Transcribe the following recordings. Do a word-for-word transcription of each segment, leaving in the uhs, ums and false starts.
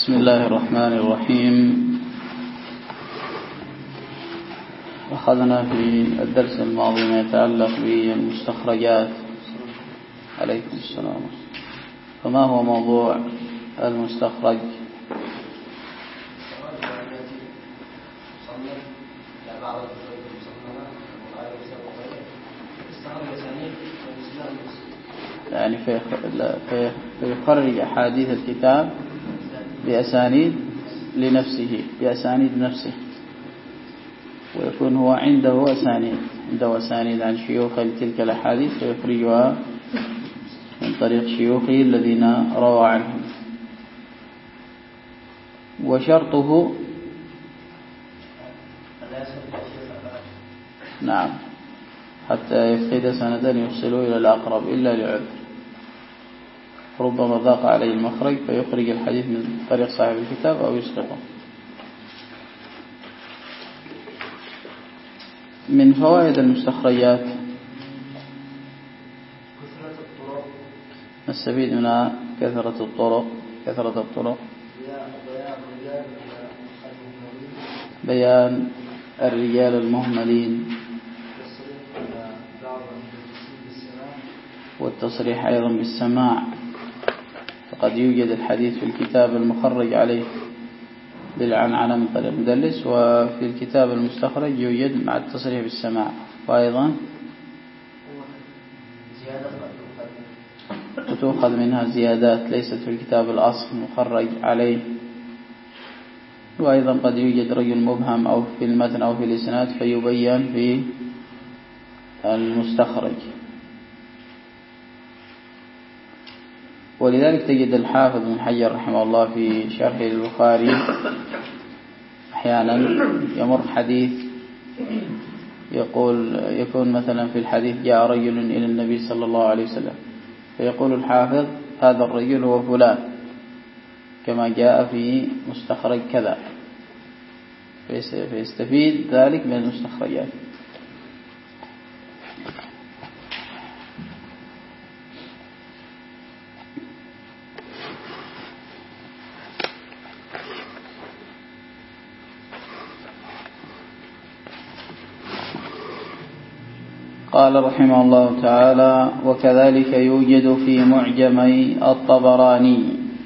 بسم الله الرحمن الرحيم. أخذنا في الدرس الماضي ما يتعلق بالمستخرجات. عليكم السلام. فما هو موضوع المستخرج؟ يعني فيخرج أحاديث الكتاب بأسانيد لنفسه بأسانيد نفسه، ويكون هو عنده أسانيد عنده أسانيد عن شيوخ تلك الأحاديث فيخرجها من طريق شيوخه الذين روى عنهم. وشرطه نعم حتى يفقد سندا يوصله إلى الأقرب إلا لعذر، ربما ضاق عليه المخرج فيخرج الحديث من طريق صاحب الكتاب أو يسقطه. من فوائد المستخرجات نستفيد منها كثرة الطرق كثرة الطرق بيان الرجال المهملين، والتصريح أيضا بالسماع، فقد يوجد الحديث في الكتاب المخرج عليه بالعنعنة من طريق مدلس، وفي الكتاب المستخرج يوجد مع التصريح بالسماع، وأيضا وتؤخذ منها زيادات ليست في الكتاب الأصل مخرج عليه. وأيضا قد يوجد رجل مبهم أو في المتن أو في الإسناد فيبين في المستخرج. ولذلك تجد الحافظ بن حجر رحمه الله في شرحه البخاري أحيانا يمر حديث يقول يكون مثلا في الحديث جاء رجل إلى النبي صلى الله عليه وسلم فيقول الحافظ هذا الرجل هو فلان كما جاء في مستخرج كذا، فيستفيد ذلك من المستخرجات. قال رحمه الله تعالى: وكذلك يوجد في معجمي الطبراني.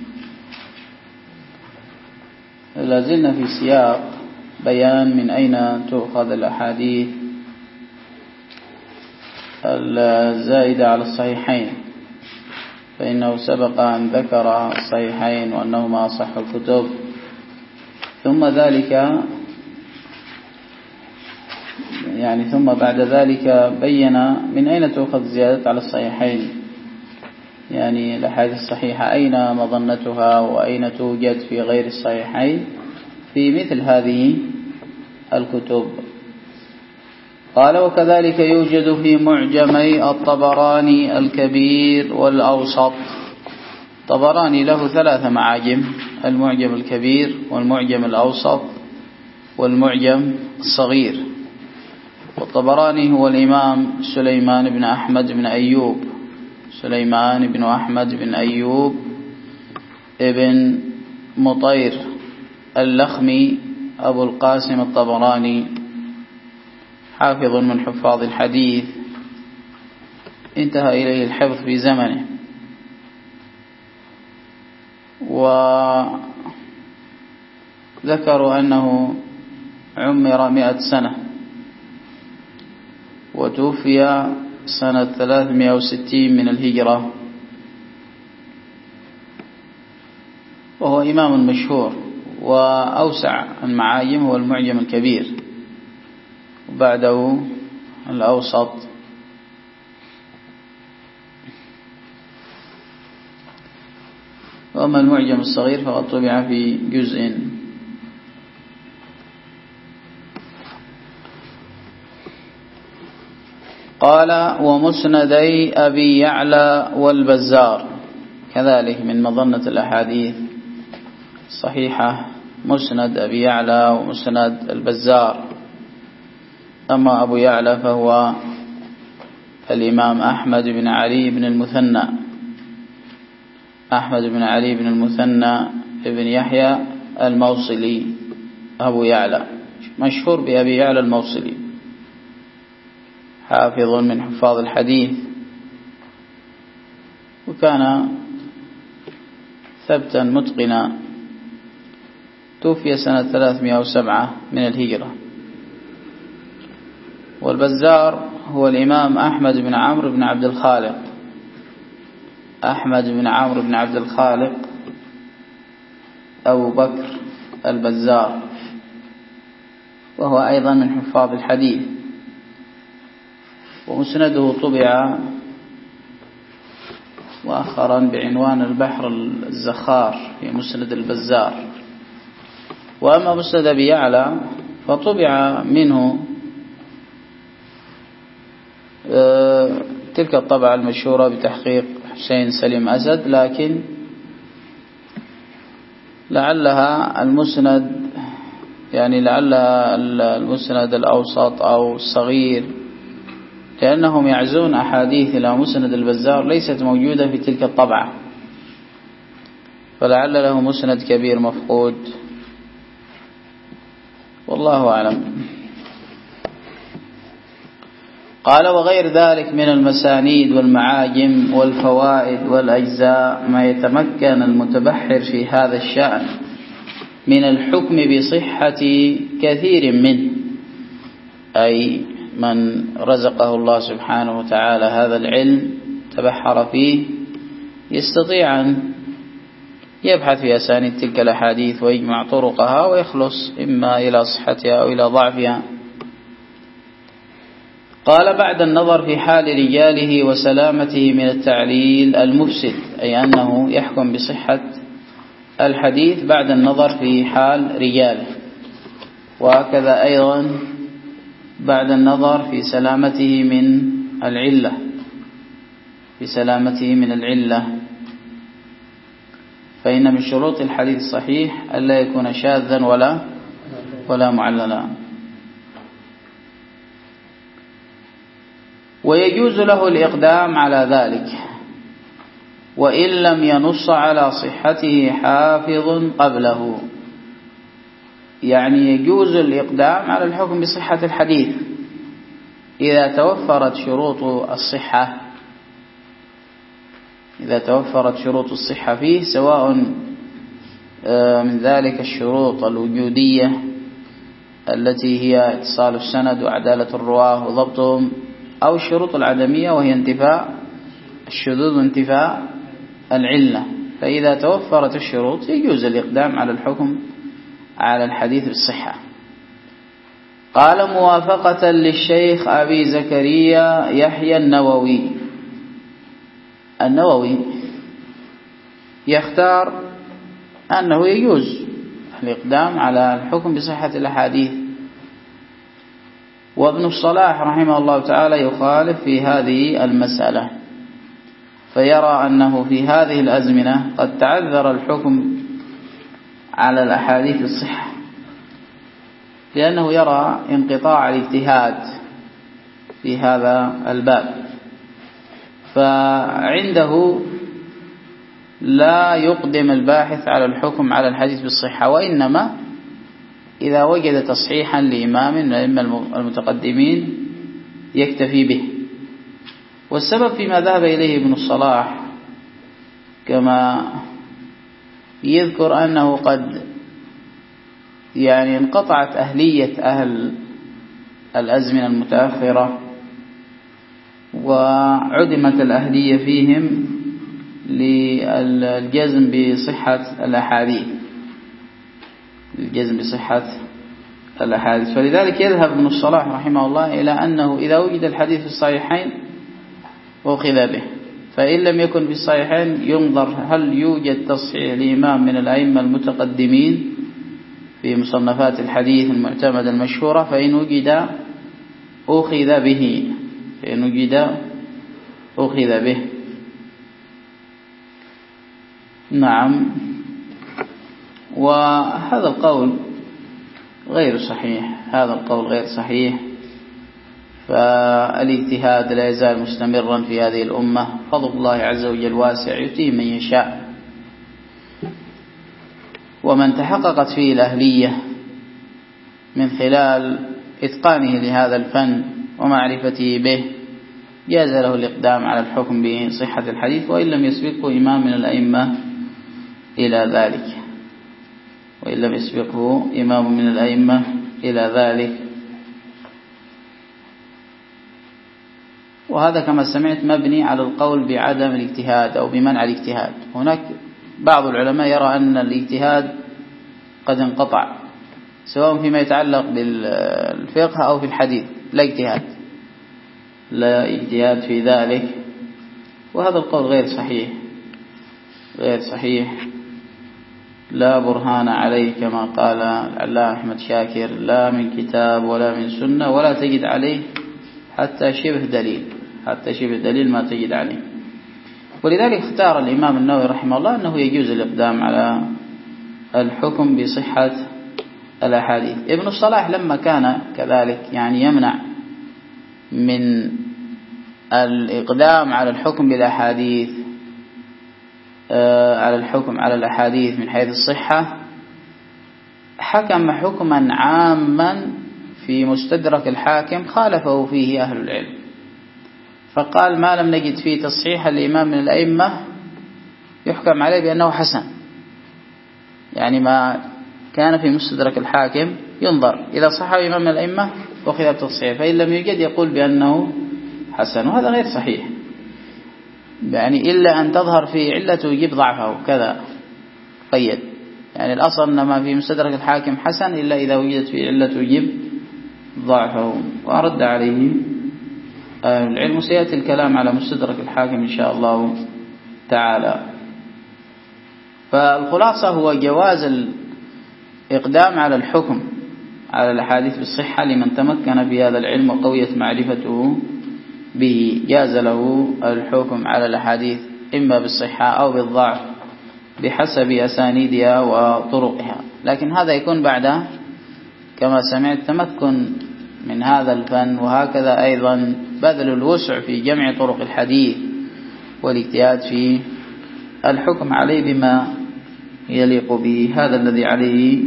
لازلنا في سياق بيان من أين تؤخذ الأحاديث الزائدة على الصحيحين، فإنه سبق أن ذكر الصحيحين وأنهما أصح الكتب، ثم ذلك يعني ثم بعد ذلك بين من أين تؤخذ زيادة على الصحيحين، يعني الأحاديث الصحيحة أين مظنتها وأين توجد في غير الصحيحين في مثل هذه الكتب. قال: وكذلك يوجد في معجمي الطبراني الكبير والأوسط. الطبراني له ثلاث معاجم: المعجم الكبير والمعجم الأوسط والمعجم الصغير. والطبراني هو الإمام سليمان بن أحمد بن أيوب سليمان بن أحمد بن أيوب ابن مطير اللخمي أبو القاسم الطبراني، حافظ من حفاظ الحديث، انتهى إليه الحفظ في زمنه، وذكروا أنه عمر مئة سنة وتوفي سنة ثلاثمائة وستين من الهجرة، وهو إمام مشهور. وأوسع المعاجم هو المعجم الكبير، وبعده الأوسط. وأما المعجم الصغير فقد طبع في جزء. قال: ومسندي أبي يعلى والبزار. كذلك من مظنة الأحاديث الصحيحة مسند أبي يعلى ومسند البزار. أما أبو يعلى فهو الإمام أحمد بن علي بن المثنى أحمد بن علي بن المثنى ابن يحيى الموصلي أبو يعلى، مشهور بأبي يعلى الموصلي، حافظ من حفاظ الحديث، وكان ثبتا متقنا، توفي سنة ثلاثمائة وسبعة من الهجرة. والبزار هو الإمام أحمد بن عمرو بن عبد الخالق، أحمد بن عمرو بن عبد الخالق أبو بكر البزار، وهو أيضا من حفاظ الحديث، ومسنده طبع مؤخرا بعنوان البحر الزخار في مسند البزار. وأما مسند أبي يعلى فطبع منه تلك الطبعة المشهورة بتحقيق حسين سليم أسد، لكن لعلها المسند يعني لعلها المسند الأوسط أو الصغير، لأنهم يعزون أحاديث إلى مسند البزار ليست موجودة في تلك الطبعة، فلعل له مسند كبير مفقود، والله أعلم. قال: وغير ذلك من المسانيد والمعاجم والفوائد والأجزاء ما يتمكن المتبحر في هذا الشأن من الحكم بصحة كثير منه، أي من رزقه الله سبحانه وتعالى هذا العلم تبحر فيه يستطيع أن يبحث في أسانيد تلك الأحاديث ويجمع طرقها ويخلص إما إلى صحتها أو إلى ضعفها. قال: بعد النظر في حال رجاله وسلامته من التعليل المفسد، أي أنه يحكم بصحة الحديث بعد النظر في حال رجاله، وهكذا أيضا بعد النظر في سلامته من العلة في سلامته من العلة فإن من شروط الحديث الصحيح ألا يكون شاذا ولا ولا معللا. ويجوز له الإقدام على ذلك وإن لم ينص على صحته حافظ قبله، يعني يجوز الإقدام على الحكم بصحة الحديث إذا توفرت شروط الصحة إذا توفرت شروط الصحة فيه، سواء من ذلك الشروط الوجودية التي هي اتصال السند وعدالة الرواه وضبطهم، أو الشروط العدمية وهي انتفاء الشذوذ وانتفاء العلة. فإذا توفرت الشروط يجوز الإقدام على الحكم على الحديث بالصحة. قال: موافقة للشيخ أبي زكريا يحيى النووي النووي يختار أنه يجوز الإقدام على الحكم بصحة الأحاديث، وابن الصلاح رحمه الله تعالى يخالف في هذه المسألة، فيرى أنه في هذه الأزمنة قد تعذر الحكم على الأحاديث الصحة، لأنه يرى انقطاع الاجتهاد في هذا الباب، فعنده لا يقدم الباحث على الحكم على الحديث بالصحة، وإنما إذا وجد تصحيحا لإمام من الأئمة المتقدمين يكتفي به. والسبب فيما ذهب إليه ابن الصلاح كما يذكر أنه قد يعني انقطعت أهلية أهل الأزمنة المتأخرة وعدمت الأهلية فيهم للجزم بصحة الأحاديث الجزم بصحة الأحاديث فلذلك يذهب ابن الصلاح رحمه الله إلى أنه إذا وجد الحديث في الصحيحين أخذ به، فإن لم يكن في الصحيحين ينظر هل يوجد تصحيح لإمام من الأئمة المتقدمين في مصنفات الحديث المعتمدة المشهورة، فإن وجد أخذ به فإن وجد أخذ به. نعم. وهذا القول غير صحيح هذا القول غير صحيح فالاجتهاد لا يزال مستمرا في هذه الأمة، فضل الله عز وجل واسع يؤتيه من يشاء. ومن تحققت فيه الأهلية من خلال إتقانه لهذا الفن ومعرفته به جاز له الإقدام على الحكم بصحة الحديث، وإن لم يسبقه إمام من الأئمة إلى ذلك وإن لم يسبقه إمام من الأئمة إلى ذلك. وهذا كما سمعت مبني على القول بعدم الاجتهاد أو بمنع الاجتهاد. هناك بعض العلماء يرى أن الاجتهاد قد انقطع سواء فيما يتعلق بالفقه أو في الحديث، لا اجتهاد لا اجتهاد في ذلك، وهذا القول غير صحيح غير صحيح لا برهان عليه كما قال العلامة أحمد شاكر، لا من كتاب ولا من سنة، ولا تجد عليه حتى شبه دليل حتى شبه دليل ما تجد عليه. ولذلك اختار الإمام النووي رحمه الله أنه يجوز الإقدام على الحكم بصحة الأحاديث. ابن الصلاح لما كان كذلك يعني يمنع من الإقدام على الحكم بالأحاديث على الحكم على الأحاديث من حيث الصحة، حكم حكما عاما في مستدرك الحاكم خالفه فيه أهل العلم، فقال ما لم نجد فيه تصحيح الإمام من الأئمة يحكم عليه بأنه حسن. يعني ما كان في مستدرك الحاكم ينظر إذا صحه إمام من الأئمة وخذ بتصحيح، فإن لم يوجد يقول بأنه حسن، وهذا غير صحيح. يعني إلا أن تظهر في علة تجيب ضعفه كذا قيد، يعني الأصل أن ما في مستدرك الحاكم حسن إلا إذا وجدت في علة تجيب ضعفه. وأرد عليه العلم، سيأتي الكلام على مستدرك الحاكم إن شاء الله تعالى. فالخلاصة هو جواز الإقدام على الحكم على الأحاديث بالصحة لمن تمكن بهذا العلم وقويت معرفته به، جاز له الحكم على الأحاديث إما بالصحة أو بالضعف بحسب أسانيدها وطرقها، لكن هذا يكون بعد كما سمعت تمكن من هذا الفن، وهكذا أيضا بذل الوسع في جمع طرق الحديث والاجتهاد في الحكم عليه بما يليق به. هذا الذي عليه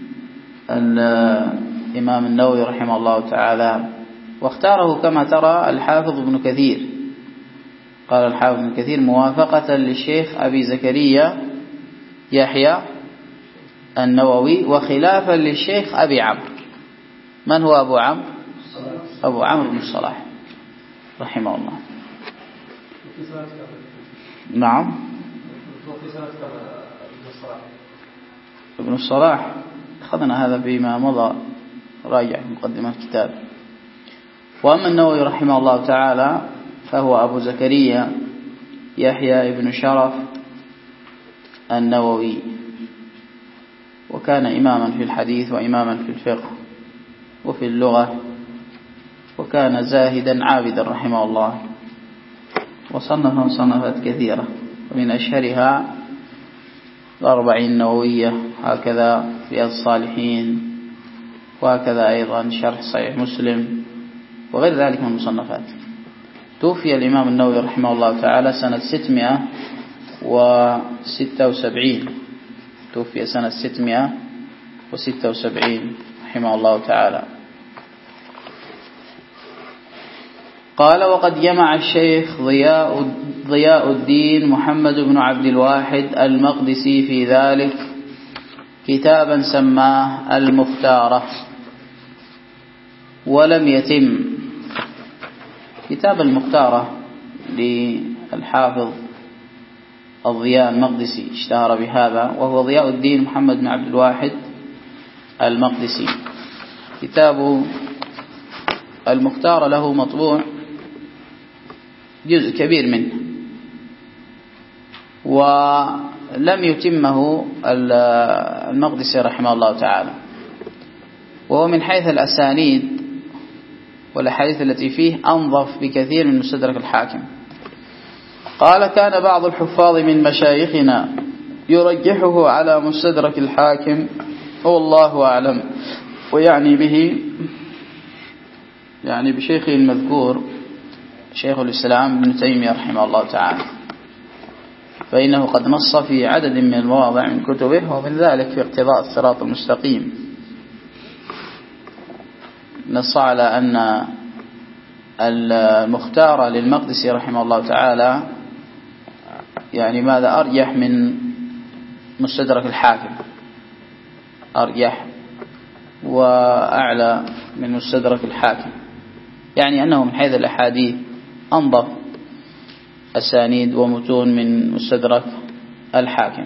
الإمام النووي رحمه الله تعالى، واختاره كما ترى الحافظ ابن كثير. قال الحافظ ابن كثير موافقة للشيخ أبي زكريا يحيى النووي وخلافا للشيخ أبي عمرو. من هو أبو عمرو؟ أبو عمرو بن الصلاح رحمه الله. نعم ابن الصلاح أخذنا هذا فيما مضى، راجع مقدمة الكتاب. وأما النووي رحمه الله تعالى فهو أبو زكريا يحيى ابن شرف النووي، وكان إماما في الحديث وإماما في الفقه وفي اللغة، وكان زاهدا عابدا رحمه الله، وصنف مصنفات كثيرة، ومن أشهرها الأربعين النووية، هكذا رياض الصالحين، وهكذا أيضا شرح صحيح مسلم وغير ذلك من المصنفات. توفي الإمام النووي رحمه الله تعالى سنة ستمائة وستة وسبعين توفي سنة ستمائة وستة وسبعين رحمه الله تعالى. قال وقد جمع الشيخ ضياء, ضياء الدين محمد بن عبد الواحد المقدسي في ذلك كتابا سماه المختارة، ولم يتم. كتاب المختارة للحافظ الضياء المقدسي اشتهر بهذا، وهو ضياء الدين محمد بن عبد الواحد المقدسي. كتاب المختارة له مطبوع جزء كبير منه، ولم يتمه المقدسي رحمه الله تعالى، وهو من حيث الأسانيد والأحاديث التي فيه أنظف بكثير من مستدرك الحاكم. قال كان بعض الحفاظ من مشايخنا يرجحه على مستدرك الحاكم والله أعلم، ويعني به يعني بشيخه المذكور شيخ الإسلام ابن تيمية رحمه الله تعالى. فإنه قد نص في عدد من المواضع من كتبه، ومن ذلك في اقتضاء الصراط المستقيم نص على أن المختار للمقدسي رحمه الله تعالى يعني ماذا أرجح من مستدرك الحاكم، أرجح وأعلى من مستدرك الحاكم، يعني أنه من حيث الأحاديث أنظف أسانيد ومتون من مستدرك الحاكم.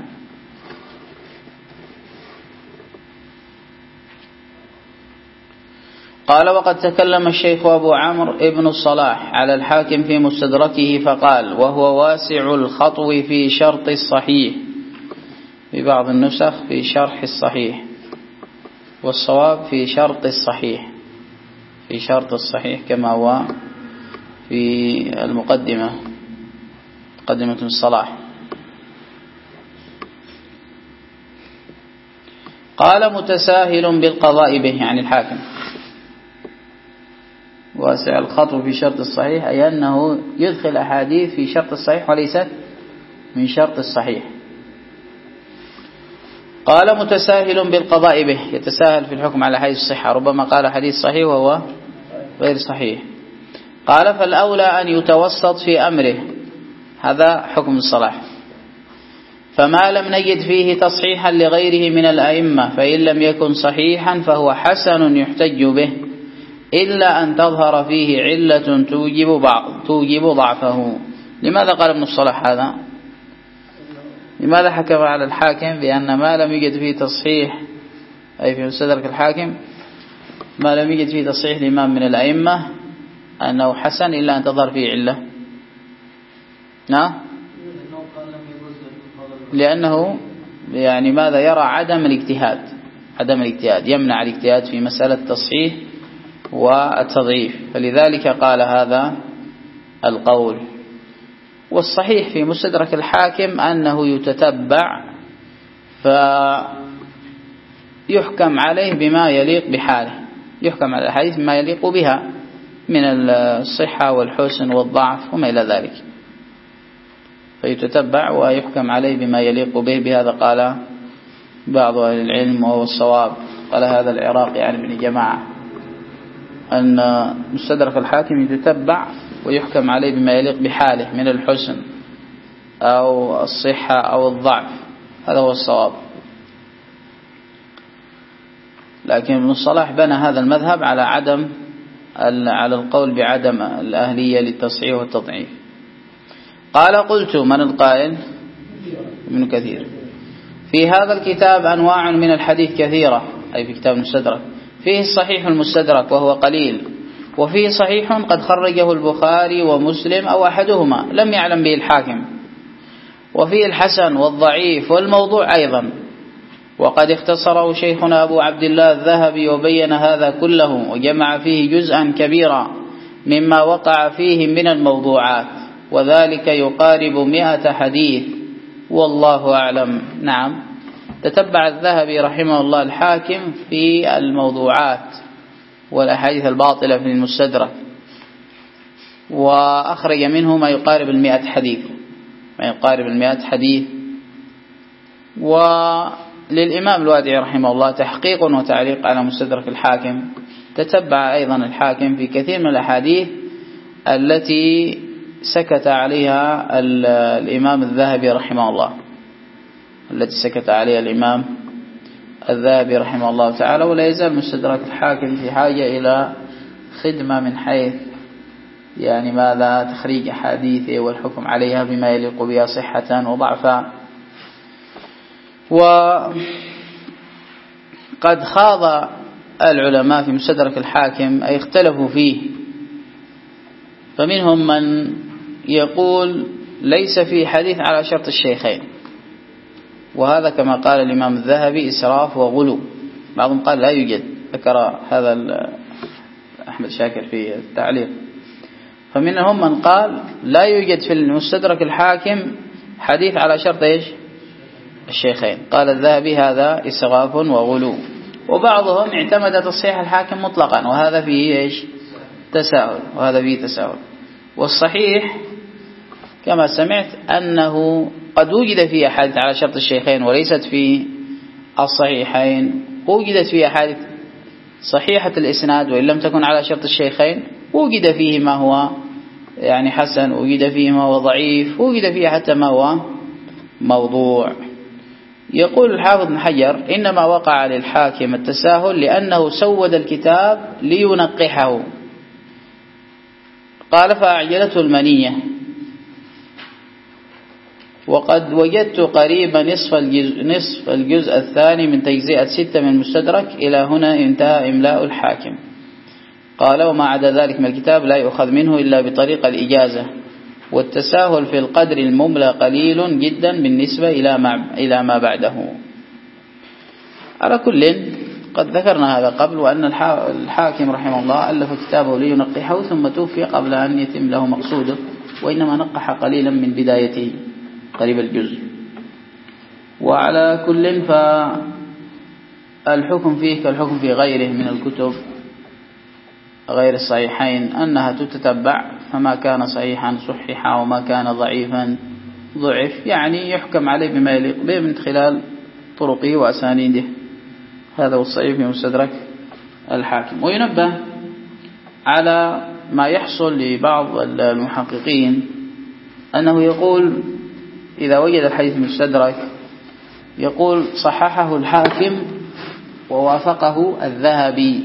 قال: وقد تكلم الشيخ أبو عمرو ابن الصلاح على الحاكم في مستدركه فقال: وهو واسع الخطو في شرط الصحيح، في بعض النسخ في شرح الصحيح، والصواب في شرط الصحيح، في شرط الصحيح كما هو في المقدمة، مقدمة الصلاح. قال: متساهل بالقضاء به، يعني الحاكم واسع الخطو في شرط الصحيح، أي أنه يدخل أحاديث في شرط الصحيح وليست من شرط الصحيح. قال: متساهل بالقضاء به، يتساهل في الحكم على حديث الصحة، ربما قال حديث صحيح وهو غير صحيح. قال: فالأولى أن يتوسط في أمره، هذا حكم الصلاح. فما لم نجد فيه تصحيحا لغيره من الأئمة فإن لم يكن صحيحا فهو حسن يحتج به، إلا أن تظهر فيه علة توجب بعض توجب ضعفه. لماذا قال ابن الصلاح هذا؟ لماذا حكم على الحاكم بأن ما لم يجد فيه تصحيح، أي في مستدرك الحاكم ما لم يجد فيه تصحيح الإمام من الأئمة أنه حسن إلا أن تظهر فيه علة؟ نعم، لأنه يعني ماذا يرى عدم الاجتهاد، عدم الاجتهاد يمنع الاجتهاد في مسألة التصحيح والتضعيف، فلذلك قال هذا القول. والصحيح في مستدرك الحاكم أنه يتتبع فيحكم عليه بما يليق بحاله، يحكم على الحديث بما يليق بها من الصحة والحسن والضعف وما إلى ذلك، فيتتبع ويحكم عليه بما يليق به. بهذا قال بعض أهل العلم وهو الصواب، قال هذا العراقي يعني ابن جماعة، أن مستدرك الحاكم يتتبع ويحكم عليه بما يليق بحاله من الحسن أو الصحة أو الضعف، هذا هو الصواب. لكن ابن الصلاح بنى هذا المذهب على عدم على القول بعدم الأهلية للتصحيح والتضعيف. قال: قلت: من القائل؟ ابن كثير. في هذا الكتاب أنواع من الحديث كثيرة، أي في كتاب المستدرك، فيه الصحيح المستدرك وهو قليل، وفيه صحيح قد خرجه البخاري ومسلم أو أحدهما لم يعلم به الحاكم، وفيه الحسن والضعيف والموضوع أيضا، وقد اختصره شيخنا أبو عبد الله الذهبي وبين هذا كله وجمع فيه جزءا كبيرا مما وقع فيه من الموضوعات، وذلك يقارب مئة حديث والله أعلم. نعم، تتبع الذهبي رحمه الله الحاكم في الموضوعات والأحاديث الباطلة في المستدرك، وأخرج منه ما يقارب المئة حديث، ما يقارب المئة حديث. وللإمام الوادعي رحمه الله تحقيق وتعليق على مستدرك الحاكم، تتبع أيضا الحاكم في كثير من الأحاديث التي سكت عليها الإمام الذهبي رحمه الله، التي سكت عليها الإمام الذهبي رحمه الله تعالى. ولا يزال مستدرك الحاكم في حاجة إلى خدمة من حيث يعني ماذا تخريج أحاديثه والحكم عليها بما يليق بها صحة وضعفا. وقد خاض العلماء في مستدرك الحاكم أي اختلفوا فيه، فمنهم من يقول ليس في حديث على شرط الشيخين، وهذا كما قال الإمام الذهبي إسراف وغلو. بعضهم قال لا يوجد، ذكر هذا أحمد شاكر في التعليق. فمنهم من قال لا يوجد في المستدرك الحاكم حديث على شرط إيش؟ الشيخين. قال الذهبي هذا إسراف وغلو. وبعضهم اعتمد تصحيح الحاكم مطلقا، وهذا فيه إيش؟ تساهل، وهذا فيه تساهل. والصحيح كما سمعت أنه قد وجد فيه أحاديث على شرط الشيخين وليست في الصحيحين، وجدت فيه أحاديث صحيحة الإسناد وإن لم تكن على شرط الشيخين، وجد فيه ما هو يعني حسن، وجد فيه ما هو ضعيف، وجد فيه حتى ما هو موضوع. يقول الحافظ ابن حجر: إنما وقع للحاكم التساهل لأنه سود الكتاب لينقحه. قال: فأعجلته المنية، وقد وجدت قريبا نصف الجزء, نصف الجزء الثاني من تجزئة ستة من المستدرك. إلى هنا انتهى إملاء الحاكم. قال: وما عدا ذلك من الكتاب لا يؤخذ منه إلا بطريق الإجازة، والتساهل في القدر المملى قليل جدا بالنسبة إلى ما, إلى ما بعده. على كل قد ذكرنا هذا قبل، وأن الحاكم رحمه الله ألف كتابه لينقحه ثم توفي قبل أن يتم له مقصوده، وإنما نقح قليلا من بدايته قريب الجزء. وعلى كل فالحكم فيه كالحكم في غيره من الكتب غير الصحيحين، أنها تتتبع، فما كان صحيحا صححا وما كان ضعيفا ضعف، يعني يحكم عليه بما يليق به من خلال طرقه وأسانيده. هذا هو الصحيح في مستدرك الحاكم. وينبه على ما يحصل لبعض المحققين أنه يقول إذا وجد الحديث مستدرك يقول: صححه الحاكم ووافقه الذهبي،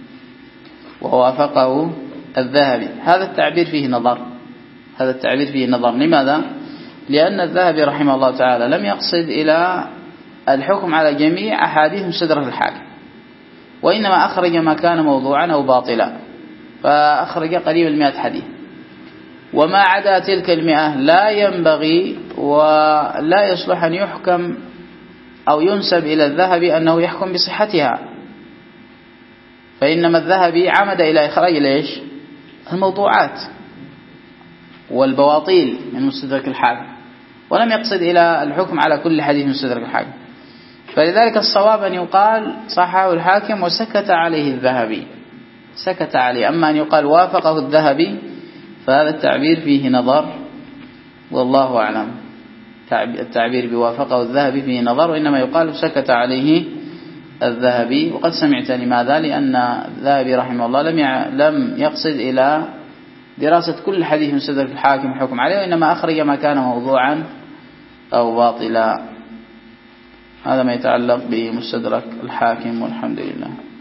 ووافقه الذهبي. هذا التعبير فيه نظر، هذا التعبير فيه نظر. لماذا؟ لأن الذهبي رحمه الله تعالى لم يقصد إلى الحكم على جميع أحاديث مستدرك الحاكم، وإنما أخرج ما كان موضوعا أو باطلا، فأخرج قريب المئة حديث، وما عدا تلك المئة لا ينبغي ولا يصلح أن يحكم أو ينسب إلى الذهبي أنه يحكم بصحتها، فإنما الذهبي عمد إلى إخراج ليش الموضوعات والبواطيل من مستدرك الحاكم، ولم يقصد إلى الحكم على كل حديث مستدرك الحاكم. فلذلك الصواب أن يقال صححه الحاكم وسكت عليه الذهبي، سكت عليه. أما أن يقال وافقه الذهبي فهذا التعبير فيه نظر، والله أعلم. التعبير بوافقه الذهبي فيه نظر، وإنما يقال سكت عليه الذهبي. وقد سمعت لماذا؟ لأن الذهبي رحمه الله لم لم يقصد إلى دراسة كل حديث مستدرك الحاكم الحكم عليه، وإنما أخرج ما كان موضوعا أو باطلا. هذا ما يتعلق بمستدرك الحاكم، والحمد لله.